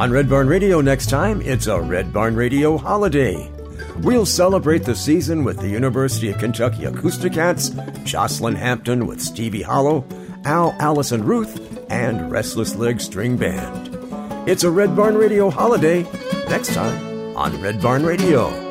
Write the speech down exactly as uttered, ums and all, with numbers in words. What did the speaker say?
On Red Barn Radio next time, it's a Red Barn Radio holiday. We'll celebrate the season with the University of Kentucky Acousticats, Jocelyn Hampton with Stevie Hollow, Al, Alice and Ruth, and Restless Leg String Band. It's a Red Barn Radio holiday next time on Red Barn Radio.